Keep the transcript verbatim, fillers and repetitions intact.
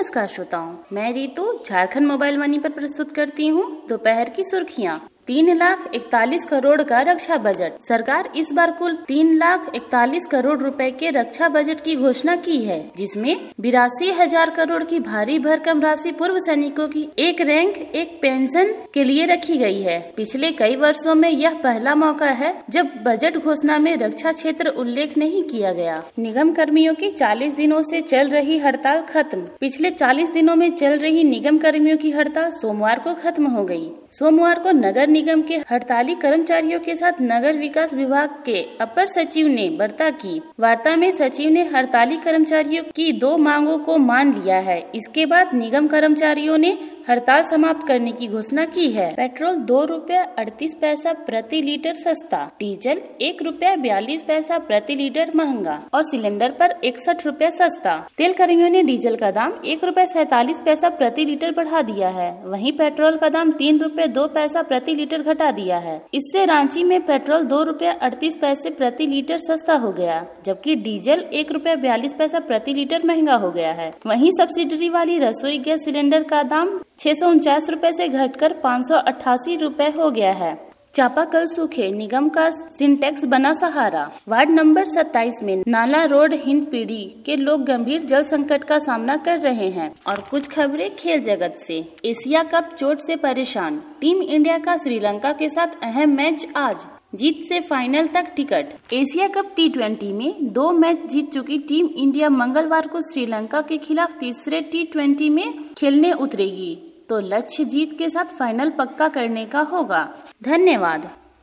नमस्कार श्रोताओं, मैं रीतू झारखंड मोबाइल वाणी पर प्रस्तुत करती हूँ दोपहर की सुर्खियाँ। तीन लाख इकतालीस करोड़ का रक्षा बजट। सरकार इस बार कुल तीन लाख इकतालीस करोड़ रुपए के रक्षा बजट की घोषणा की है, जिसमें बिरासी हजार करोड़ की भारी भरकम राशि पूर्व सैनिकों की एक रैंक एक पेंशन के लिए रखी गई है। पिछले कई वर्षों में यह पहला मौका है जब बजट घोषणा में रक्षा क्षेत्र उल्लेख नहीं किया गया। निगम कर्मियों की चालीस दिनों से चल रही हड़ताल खत्म। पिछले चालीस दिनों में चल रही निगम कर्मियों की हड़ताल सोमवार को खत्म हो गयी। सोमवार को नगर निगम के हड़ताली कर्मचारियों के साथ नगर विकास विभाग के अपर सचिव ने वार्ता की। वार्ता में सचिव ने हड़ताली कर्मचारियों की दो मांगों को मान लिया है। इसके बाद निगम कर्मचारियों ने हड़ताल समाप्त करने की घोषणा की है। पेट्रोल दो रुपया अड़तीस पैसा प्रति लीटर सस्ता, डीजल एक रुपया बयालीस पैसा प्रति लीटर महंगा और सिलेंडर पर इकसठ रुपया सस्ता। तेल कर्मियों ने डीजल का दाम एक रुपया सैतालीस पैसा प्रति लीटर बढ़ा दिया है। वहीं पेट्रोल का दाम तीन रुपये दो पैसा प्रति लीटर घटा दिया है। इससे रांची में पेट्रोल दो रुपया अड़तीस पैसे प्रति लीटर सस्ता हो गया, जबकि डीजल एक रुपया बयालीस पैसा प्रति लीटर महंगा हो गया है। वहीं सब्सिडी वाली रसोई गैस सिलेंडर का दाम छह सौ उनचास रूपए से घटकर पाँच सौ अट्ठासी रूपए हो गया है। चापाकल सूखे, निगम का सिंटेक्स बना सहारा। वार्ड नंबर सत्ताईस में नाला रोड हिंदपीढ़ी के लोग गंभीर जल संकट का सामना कर रहे हैं। और कुछ खबरें खेल जगत से। एशिया कप चोट से परेशान, टीम इंडिया का श्रीलंका के साथ अहम मैच आज, जीत से फाइनल तक ticket. Asia cup T twenty में दो मैच जीत चुकी टीम इंडिया मंगलवार को श्रीलंका के खिलाफ तीसरे टी ट्वेंटी में खेलने उतरेगी, तो लक्ष्य जीत के साथ फाइनल पक्का करने का होगा। धन्यवाद।